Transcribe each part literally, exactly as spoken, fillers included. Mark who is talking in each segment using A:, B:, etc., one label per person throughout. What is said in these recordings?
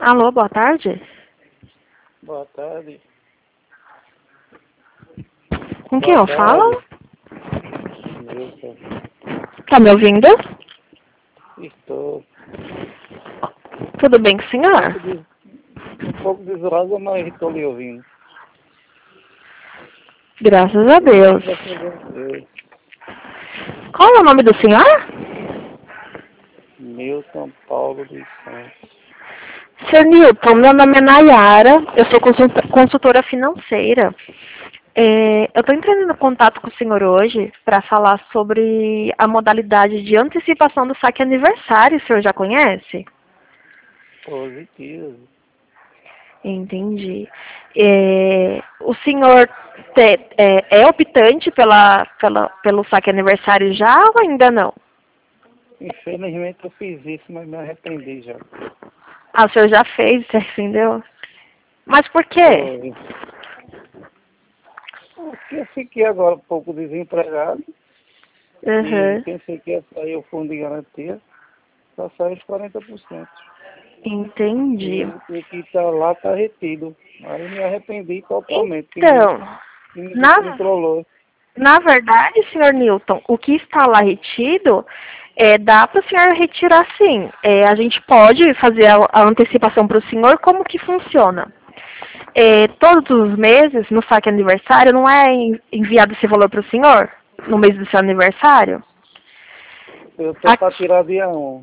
A: Alô, boa tarde.
B: Boa tarde.
A: Com quem
B: Boa
A: eu falo?
B: tarde. Nilson.
A: Tá me ouvindo?
B: Estou
A: Tudo bem com o
B: um
A: senhor?
B: pouco, de, um pouco desolado, mas estou lhe ouvindo.
A: Graças a Deus.
B: Graças a Deus.
A: Qual é o nome do senhor?
B: Nilson Paulo dos Santos.
A: Senhor Newton, meu nome é Nayara, eu sou consulta- consultora financeira. É, eu estou entrando em contato com o senhor hoje para falar sobre a modalidade de antecipação do saque aniversário. O senhor já conhece?
B: Positivo.
A: Entendi. É, o senhor te- é, é optante pela, pela, pelo saque aniversário já ou ainda não?
B: Infelizmente eu fiz isso, mas me arrependi já.
A: Ah, o senhor já fez, você entendeu? Mas por quê?
B: Foi. Porque eu fiquei agora um pouco desempregado e
A: Uhum.
B: pensei que ia sair o fundo de garantia, só saiu os quarenta por cento.
A: Entendi.
B: E o que está lá está retido. Aí me arrependi totalmente, que me,
A: Então,
B: que me
A: na,
B: descontrolou.
A: na verdade, senhor Newton, o que está lá retido, é, dá para o senhor retirar sim. É, a gente pode fazer a, a antecipação para o senhor, como que funciona? É, todos os meses, no saque aniversário, não é en- enviado esse valor para o senhor? No mês do seu aniversário?
B: Eu tô para
A: Aqui,
B: tirar dia um.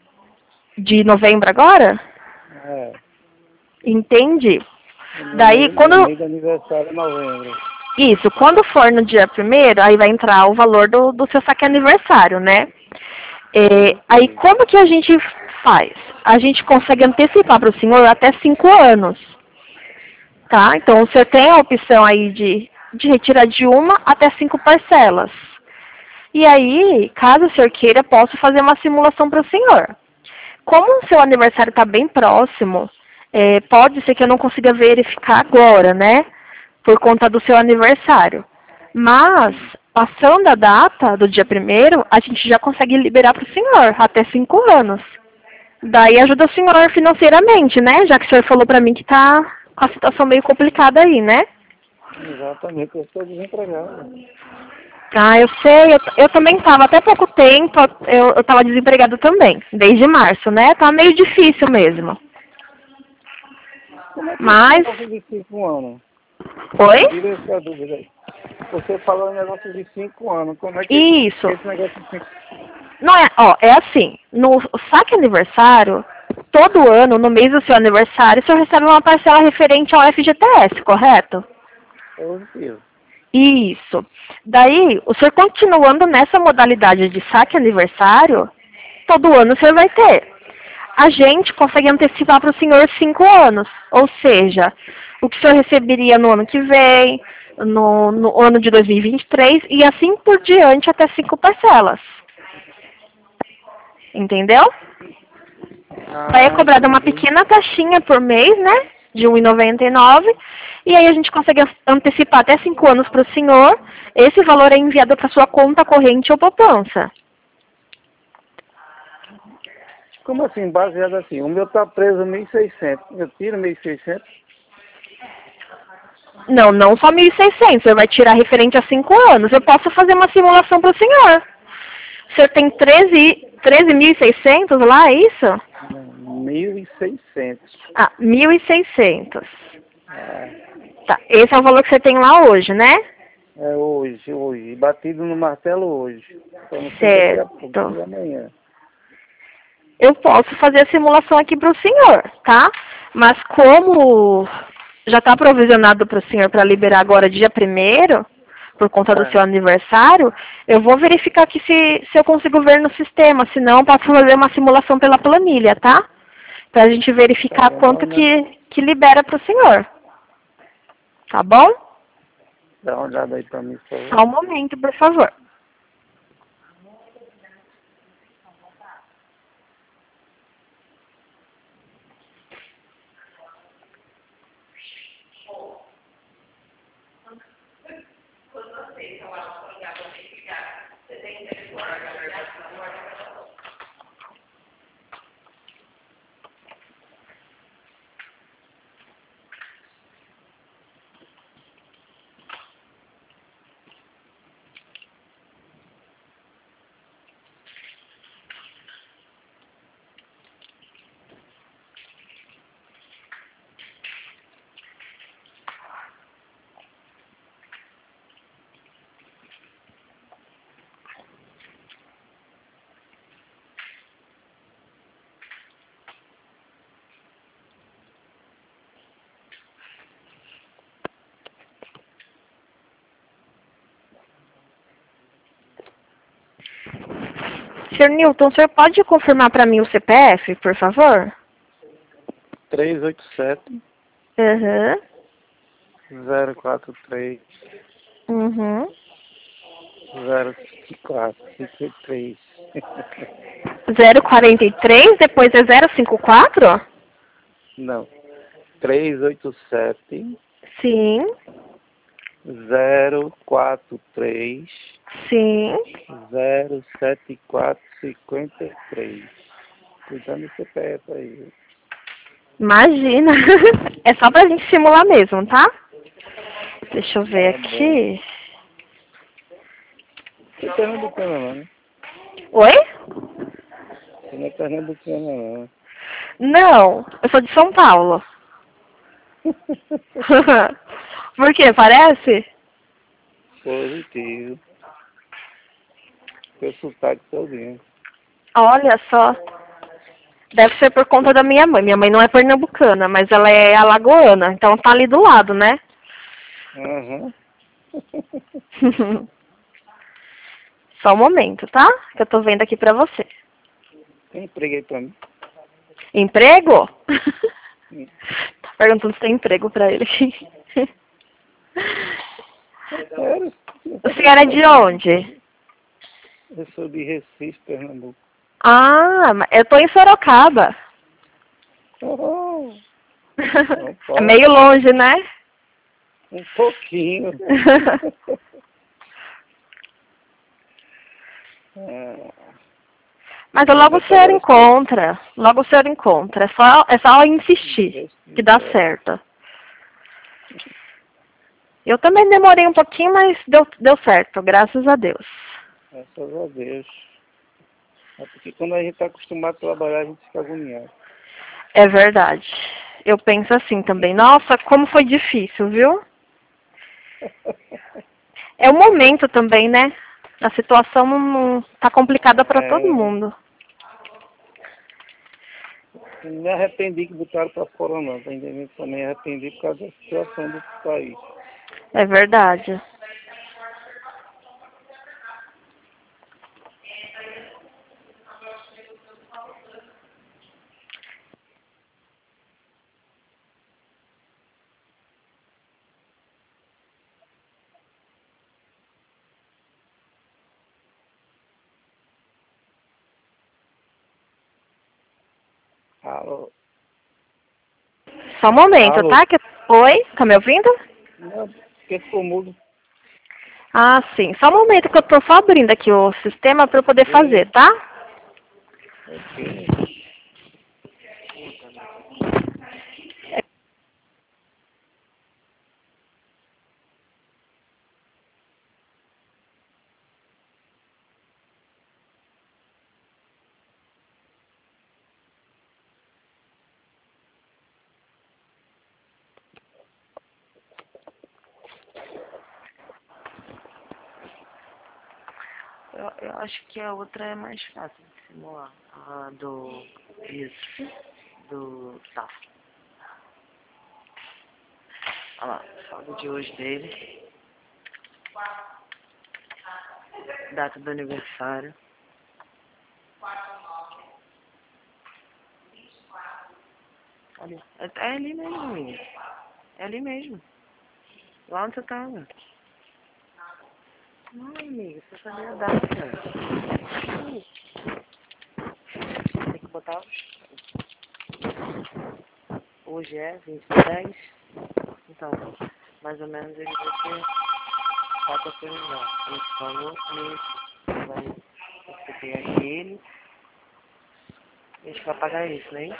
A: de novembro agora?
B: É.
A: Entendi.
B: O meu,
A: Daí,
B: ne- meu
A: quando
B: mês de aniversário é novembro.
A: Isso, quando for no dia primeiro, aí vai entrar o valor do, do seu saque aniversário, né? É, aí
B: Positivo.
A: como que a gente faz? A gente consegue antecipar para o senhor até cinco anos, tá? Então o senhor tem a opção aí de, de retirar de uma até cinco parcelas. E aí, caso o senhor queira, posso fazer uma simulação para o senhor. Como o seu aniversário está bem próximo, é, pode ser que eu não consiga verificar agora, né? Por conta do seu aniversário. Mas,
B: Sim.
A: passando a data do dia primeiro, a gente já consegue liberar para o senhor, até cinco anos. Daí ajuda o senhor financeiramente, né? Já que o senhor falou para mim que está com a situação meio complicada aí, né?
B: Exatamente, eu estou desempregado.
A: Ah, eu sei, eu, eu também estava, até pouco tempo, eu estava desempregado também, desde março, né? Tá meio difícil mesmo.
B: Como é que esse
A: Mas,
B: negócio de cinco anos?
A: oi?
B: Tira essa dúvida aí. Você falou um negócio de cinco anos. Como é que esse,
A: Isso.
B: esse negócio de cinco
A: Não é, ó, é assim, no saque aniversário, todo ano, no mês do seu aniversário, o senhor recebe uma parcela referente ao F G T S, correto?
B: positivo?
A: Isso. Daí, o senhor continuando nessa modalidade de saque aniversário, todo ano o senhor vai ter. A gente consegue antecipar para o senhor cinco anos. Ou seja, o que o senhor receberia no ano que vem, no, no ano de dois mil e vinte e três, e assim por diante até cinco parcelas. Entendeu? Daí é
B: Ah,
A: cobrada uma
B: entendi.
A: pequena taxinha por mês, né? De um real e noventa e nove centavos. E aí a gente consegue antecipar até cinco anos para o senhor. Esse valor é enviado para sua conta corrente ou poupança.
B: Como assim, baseado assim? O meu tá preso mil e seiscentos. Eu tiro mil e seiscentos?
A: Não, não só mil e seiscentos. O senhor vai tirar referente a cinco anos. Eu posso fazer uma simulação para o senhor. O senhor tem treze mil e seiscentos lá, é isso?
B: Não, mil e seiscentos.
A: Ah, mil e seiscentos.
B: É,
A: Tá, esse é o valor que você tem lá hoje, né?
B: é hoje, hoje. Batido no martelo hoje. Só não sei daqui a pouco,
A: Certo.
B: e amanhã.
A: Eu posso fazer a simulação aqui para o senhor, tá? Mas como já está provisionado para o senhor para liberar agora dia primeiro, por conta do
B: É,
A: seu aniversário, eu vou verificar aqui se, se eu consigo ver no sistema, senão eu posso fazer uma simulação pela planilha, tá? Para a gente
B: tá
A: verificar
B: bom, dá
A: quanto
B: uma,
A: que, que libera para o senhor, tá bom?
B: dá uma olhada aí pra mim, por
A: Só
B: favor.
A: um momento, por favor. senhor Newton, o senhor pode confirmar para mim o C P F, por favor?
B: três oito sete,
A: Uhum.
B: zero quatro três,
A: Uhum.
B: zero cinco quatro, cinco três.
A: zero quarenta e três, depois é zero cinco quatro?
B: Não. três oito sete,
A: Sim.
B: zero quatro três,
A: Sim.
B: zero sete quatro cinco três. Cuidando do C P F aí.
A: Imagina. É só pra gente simular mesmo, tá? Deixa eu ver
B: Tá bom.
A: aqui.
B: Você é pernambucana não, né?
A: Oi?
B: Você não é pernambucana não.
A: Não, eu sou de São Paulo. Por quê? Parece?
B: Positivo. Seu sotaque todinho.
A: Olha só. Deve ser por conta da minha mãe. Minha mãe não é pernambucana, mas ela é alagoana. Então tá ali do lado, né?
B: Aham.
A: Só um momento, tá? Que eu tô vendo aqui pra você.
B: Tem emprego aí pra mim?
A: Emprego?
B: Hum.
A: Tá perguntando se tem emprego pra ele.
B: É sério?
A: O senhor é de onde?
B: Eu sou de Recife, Pernambuco.
A: Ah, mas eu tô em Sorocaba.
B: Oh, não
A: É
B: pode.
A: meio longe, né?
B: Um pouquinho. Ah,
A: Mas
B: mas
A: logo o
B: até
A: senhor
B: agora
A: encontra. Logo o senhor encontra. É só, é só insistir
B: Deus
A: que dá
B: quiser.
A: certo. Eu também demorei um pouquinho, mas deu, deu certo, graças a Deus.
B: Graças a Deus. É porque quando a gente está acostumado a trabalhar, a gente fica agoniado.
A: É verdade. Eu penso assim também. Nossa, como foi difícil, viu? É o momento também, né? A situação não, não tá complicada para todo
B: É,
A: mundo.
B: não me arrependi que botaram para fora não, tá entendendo? Só me arrependi por causa da situação do país.
A: É verdade.
B: Alô?
A: Só um momento,
B: Alô?
A: tá? Que... Oi? Tá me ouvindo?
B: Não, porque ficou mudo.
A: Ah, sim. Só um momento que eu tô só abrindo aqui o sistema para eu poder fazer,
B: Sim,
A: tá?
B: ok.
C: Eu, eu acho que a outra é mais fácil de simular. A do. Isso. Do T A F. Olha lá, saldo de hoje dele. Data do aniversário. Olha, é, é ali mesmo, menina. É ali mesmo. Lá onde você tava. Não, amiga, você sabia a data. Tem que botar. Hoje é vinte e dez. Então, mais ou menos ele vai ter quatro coisas lá. Esse valor, esse vai. Você tem aquele. A gente vai pagar isso, né?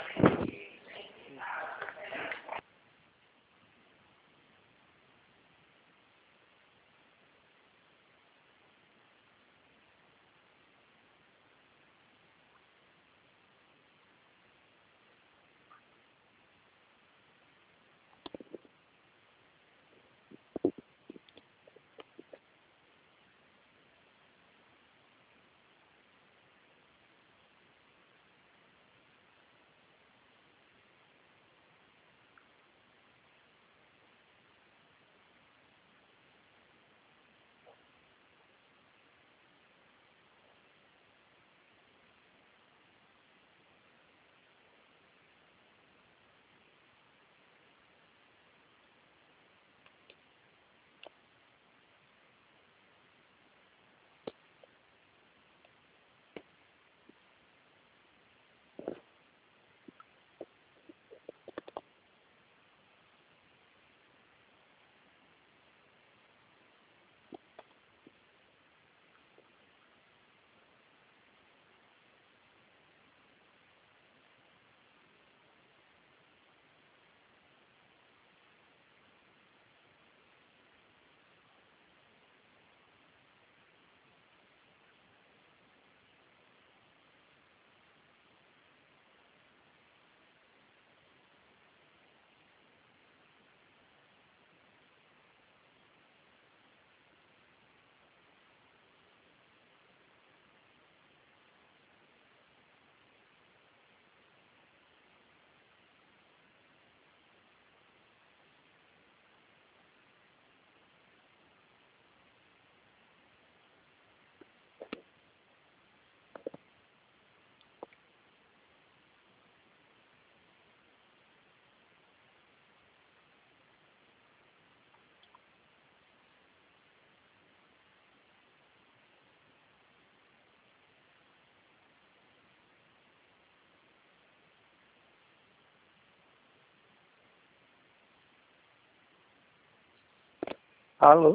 B: Alô?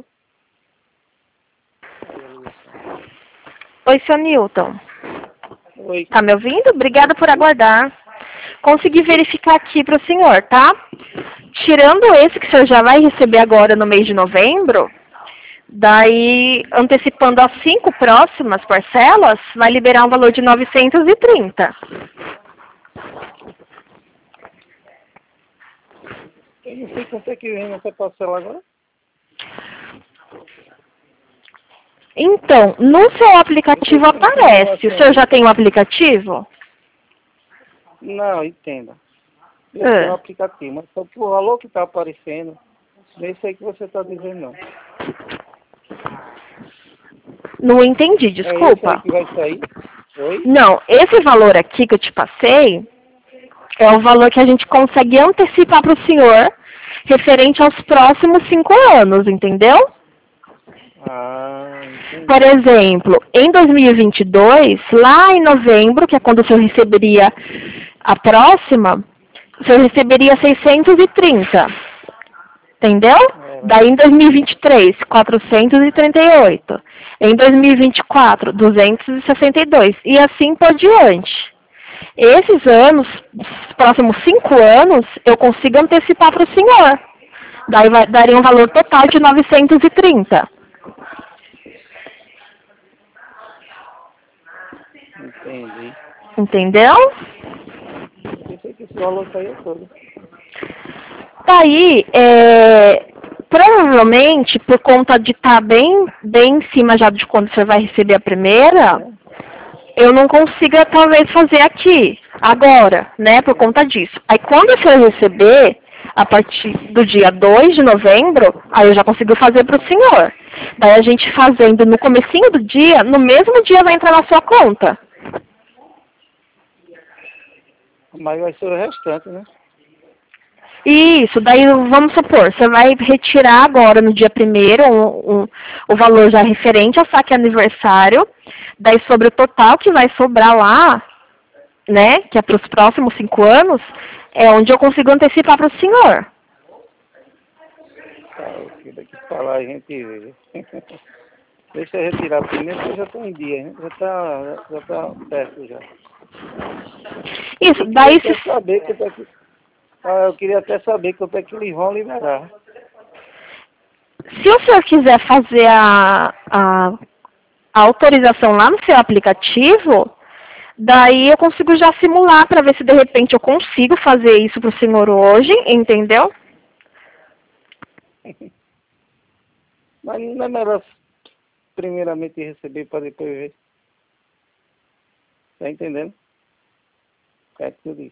A: Oi, seu Newton.
B: Oi.
A: Tá me ouvindo? Obrigada por aguardar. Consegui verificar aqui para o senhor, tá? Tirando esse que o senhor já vai receber agora no mês de novembro, daí, antecipando as cinco próximas parcelas, vai liberar um valor de novecentos e trinta.
B: Eu não sei quanto é que vem nessa parcela agora.
A: Então, no seu aplicativo aparece. O senhor já tem um aplicativo?
B: Não, entenda. Eu
A: Ah.
B: tenho um aplicativo, mas só que o valor que está aparecendo, nem sei que você está dizendo não.
A: Não entendi,
B: É esse
A: desculpa.
B: aí que vai sair? Oi?
A: Não, esse valor aqui que eu te passei é o valor que a gente consegue antecipar para o senhor referente aos próximos cinco anos, entendeu?
B: Ah, entendi.
A: Por exemplo, em dois mil e vinte e dois, lá em novembro, que é quando o senhor receberia a próxima, o senhor receberia seiscentos e trinta. Entendeu?
B: É.
A: Daí em dois mil e vinte e três, quatrocentos e trinta e oito. Em dois mil e vinte e quatro, duzentos e sessenta e dois. E assim por diante. Esses anos, os próximos cinco anos, eu consigo antecipar para o senhor. Daí vai, daria um valor total de novecentos e trinta.
B: Entendi.
A: Entendeu?
B: Eu pensei que esse valor saía todo.
A: Daí, é, provavelmente, por conta de estar bem, bem em cima já de quando você vai receber a primeira, eu não consiga, talvez, fazer aqui, agora, né, por conta disso. Aí, quando você receber, a partir do dia dois de novembro, aí eu já consigo fazer para o senhor. Daí, a gente fazendo no comecinho do dia, no mesmo dia vai entrar na sua conta.
B: Mas vai ser o restante, né?
A: Isso, daí vamos supor, você vai retirar agora no dia primeiro um, um, o valor já referente ao saque aniversário, daí sobre o total que vai sobrar lá, né, que é para os próximos cinco anos, é onde eu consigo antecipar para o senhor.
B: Tá, ok, daqui pra lá a gente vê. Deixa eu retirar primeiro, porque eu já estou em dia, né? Já está já tá perto já.
A: Isso,
B: Eu
A: daí
B: queria
A: se...
B: até saber quanto é que... Ah, eu queria até saber quanto é que eles vão liberar.
A: Se o senhor quiser fazer a, a, a autorização lá no seu aplicativo, daí eu consigo já simular para ver se de repente eu consigo fazer isso para o senhor hoje, entendeu?
B: Mas não é melhor primeiramente receber para depois ver? Tá entendendo? É que eu disse.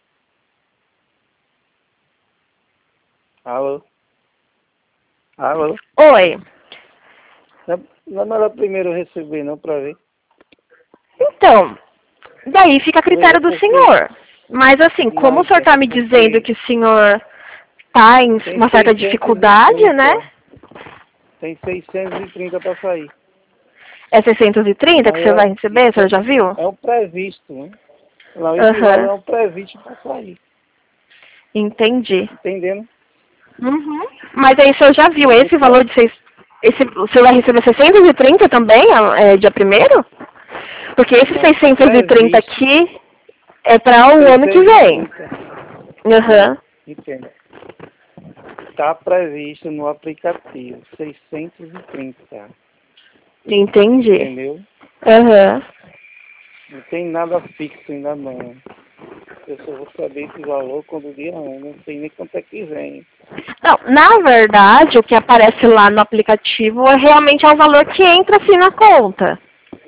B: Alô? Alô?
A: Oi.
B: Não, não é melhor primeiro receber não para ver?
A: Então, daí fica a critério do senhor. Mas assim, como o senhor está me dizendo que o senhor está em uma certa dificuldade, né?
B: Tem seiscentos e trinta para sair.
A: É seiscentos e trinta que você vai receber, o senhor já viu?
B: É o previsto, né? Não, esse valor é o previsto para sair.
A: Entendi.
B: Entendendo?
A: Uhum. Mas aí o senhor já viu esse valor de seis... Esse, o senhor vai receber seiscentos e trinta também, é, dia primeiro? Porque esse seiscentos e trinta aqui é para o ano que vem. Uhum.
B: Entendo. Está previsto no aplicativo seiscentos e trinta.
A: Entendi.
B: Entendeu?
A: Uhum.
B: Não tem nada fixo ainda não. Eu só vou saber esse valor quando o dia um. Não sei nem quanto é que vem.
A: Não, na verdade, o que aparece lá no aplicativo é realmente é o valor que entra assim na conta.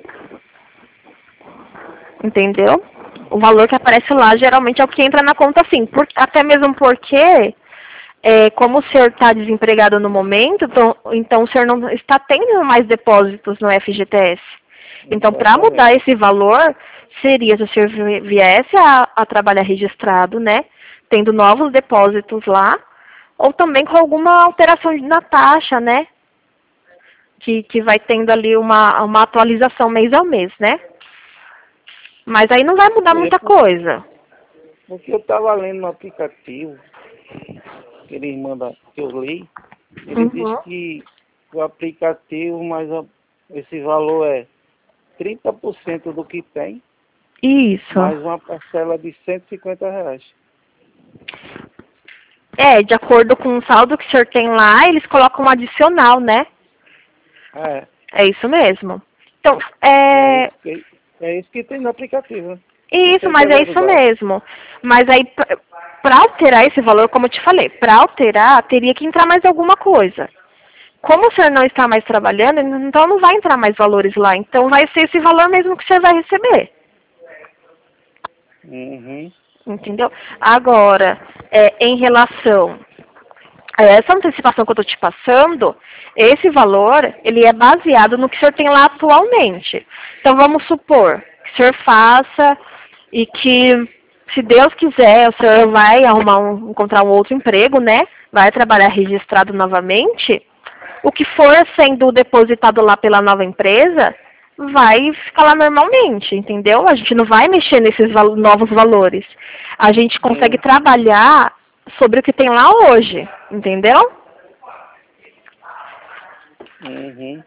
A: Entendeu? O valor que aparece lá geralmente é o que entra na conta sim. Por, até mesmo porque, é, como o senhor está desempregado no momento, então, então o senhor não está tendo mais depósitos no F G T S. Então, para mudar esse valor, seria se o senhor viesse a, a trabalhar registrado, né? Tendo novos depósitos lá, ou também com alguma alteração na taxa, né? Que, que vai tendo ali uma, uma atualização mês a mês, né? Mas aí não vai mudar muita coisa.
B: Porque eu estava lendo no aplicativo, que ele manda, que eu li, ele
A: Uhum.
B: diz que o aplicativo, mas a- esse valor é trinta por cento do que tem,
A: Isso.
B: mais uma parcela de cento e cinquenta reais.
A: É, de acordo com o saldo que o senhor tem lá, eles colocam um adicional, né?
B: É,
A: É isso mesmo. Então,
B: é,
A: é...
B: isso que, é isso que tem no aplicativo, né?
A: Isso,
B: Não
A: mas
B: tem
A: é
B: seguro
A: isso
B: dela.
A: mesmo. Mas aí, para alterar esse valor, como eu te falei, para alterar, teria que entrar mais alguma coisa. Como o senhor não está mais trabalhando, então não vai entrar mais valores lá. Então vai ser esse valor mesmo que o senhor vai receber.
B: Uhum.
A: Entendeu? Agora, é, em relação a essa antecipação que eu estou te passando, esse valor, ele é baseado no que o senhor tem lá atualmente. Então vamos supor que o senhor faça e que, se Deus quiser, o senhor vai arrumar um, encontrar um outro emprego, né? Vai trabalhar registrado novamente. O que for sendo depositado lá pela nova empresa, vai ficar lá normalmente, entendeu? A gente não vai mexer nesses val- novos valores. A gente consegue
B: Sim.
A: trabalhar sobre o que tem lá hoje, entendeu?
B: Uhum.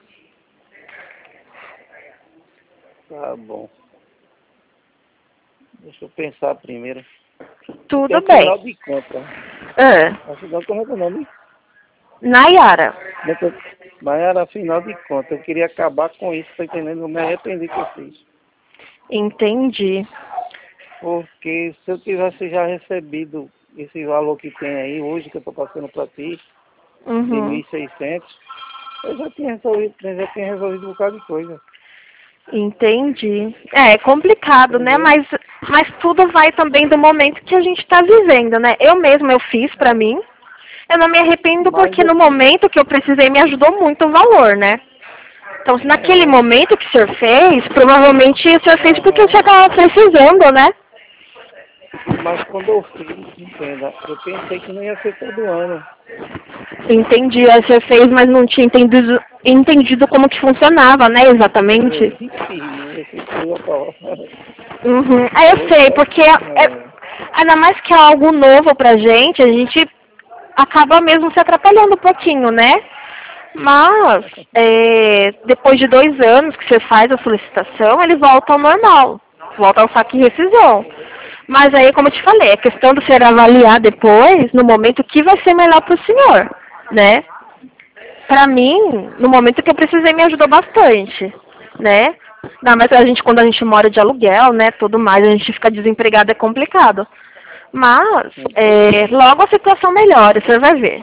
B: Tá bom. Deixa eu pensar primeiro. Porque
A: Tudo
B: afinal
A: bem.
B: de contas,
A: Ah,
B: afinal, como é que é o nome?
A: Nayara,
B: Mas era afinal de contas, eu queria acabar com isso, tá entendendo? Eu me arrependi que eu fiz.
A: entendi.
B: Porque se eu tivesse já recebido esse valor que tem aí hoje, que eu tô passando para ti, de mil
A: Uhum.
B: e seiscentos, eu já tinha resolvido, eu já tinha resolvido um bocado de coisa.
A: Entendi. É, é complicado, né?
B: Entendeu?
A: Mas, mas tudo vai também do momento que a gente está vivendo, né? Eu mesma eu fiz pra mim. Eu não me arrependo
B: Mas
A: porque
B: eu,
A: no momento que eu precisei me ajudou muito o valor, né? Então, se naquele
B: é,
A: momento que o senhor fez, provavelmente o senhor fez porque o senhor
B: aham.
A: estava precisando, né?
B: Mas quando eu fiz, entenda, eu pensei que não ia ser todo ano.
A: Entendi. Aí o senhor fez, mas não tinha entendido, entendido como que funcionava, né?
B: Eu
A: Exatamente.
B: esqueci, eu esqueci a palavra.
A: Uhum. Aí eu
B: Eu
A: sei,
B: só,
A: porque é, é-
B: é,
A: ainda mais que é algo novo pra gente, a gente acaba mesmo se atrapalhando um pouquinho, né? Mas, é, depois de dois anos que você faz a solicitação, ele volta ao normal, volta ao saque e rescisão. Mas aí, como eu te falei, é questão de ser avaliar depois, no momento que vai ser melhor para o senhor, né? Para mim, no momento que eu precisei, me ajudou bastante, né? Ainda mais a gente, quando a gente mora de aluguel, né, tudo mais, a gente fica desempregado, é complicado. Mas, é, logo a situação melhora, você vai ver,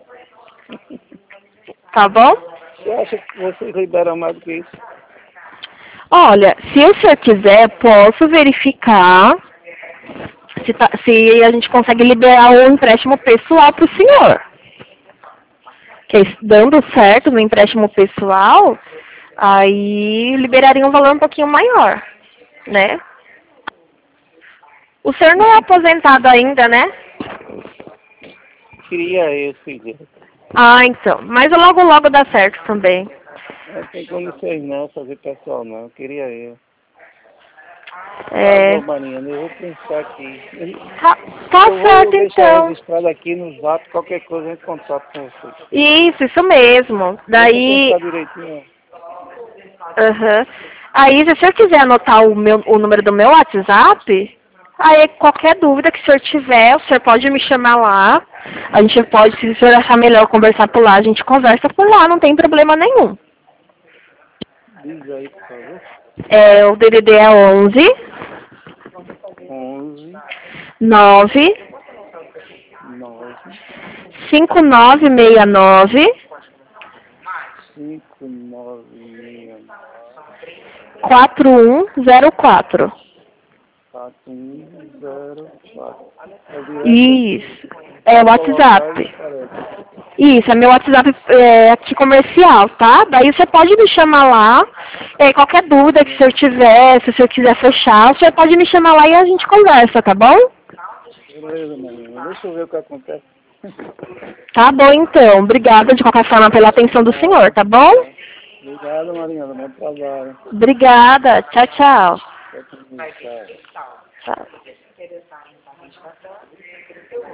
A: tá bom?
B: você acha que vocês liberam mais do que isso?
A: Olha, se o senhor quiser, posso verificar se, tá- se a gente consegue liberar o empréstimo pessoal para o senhor. Que é dando certo no empréstimo pessoal, aí liberaria um valor um pouquinho maior, né? O senhor não é aposentado ainda, né?
B: Queria eu, filho.
A: Ah, então. Mas logo, logo dá certo também.
B: Não tem condições não, fazer pessoal não, queria eu. Tá
A: É,
B: bom, Marinha, eu vou pensar aqui. Eu
A: tá, tá
B: eu vou
A: certo,
B: deixar
A: então.
B: registrado aqui no zap, qualquer coisa eu entro em contato com vocês.
A: Isso, isso mesmo.
B: Deixa eu
A: Daí,
B: pensar direitinho.
A: aham. Aí, se o senhor quiser anotar o, meu, o número do meu WhatsApp, aí qualquer dúvida que o senhor tiver, o senhor pode me chamar lá. A gente pode, se o senhor achar melhor conversar por lá, a gente conversa por lá, não tem problema nenhum.
B: Diz aí, por favor.
A: É, o D D D é onze,
B: onze,
A: nove,
B: nove,
A: cinco nove seis nove,
B: cinco, nove, seis,
A: quatro um zero quatro.
B: quatro, um, zero, quatro. É direto?
A: Isso. É o
B: Só colocar e
A: WhatsApp.
B: aparece.
A: Isso, é meu WhatsApp é, aqui comercial, tá? Daí você pode me chamar lá. É, qualquer dúvida que o senhor tiver, se o senhor quiser fechar, o senhor pode me chamar lá e a gente conversa, tá bom?
B: Beleza, Marinha. Deixa eu ver o que acontece.
A: Tá bom, então. Obrigada de qualquer forma pela atenção do senhor,
B: Ah,
A: tá bom?
B: tá. Obrigado, Marinha. Bom trabalho.
A: Obrigada. Tchau, tchau.
B: Tchau, tchau.
A: Tchau.